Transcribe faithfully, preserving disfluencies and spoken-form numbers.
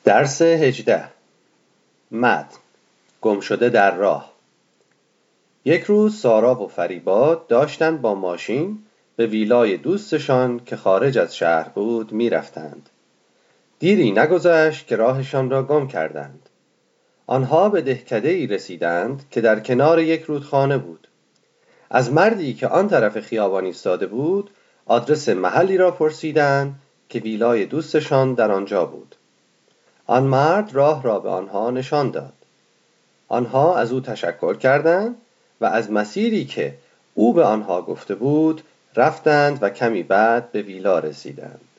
درس هجده. متن گم شده در راه. یک روز سارا و فریبا داشتند با ماشین به ویلای دوستشان که خارج از شهر بود می رفتند. دیری نگذشت که راهشان را گم کردند. آنها به دهکده‌ای رسیدند که در کنار یک رودخانه بود. از مردی که آن طرف خیابان ایستاده بود آدرس محلی را پرسیدند که ویلای دوستشان در آنجا بود. آن مرد راه را به آنها نشان داد. آنها از او تشکر کردند و از مسیری که او به آنها گفته بود رفتند و کمی بعد به ویلا رسیدند.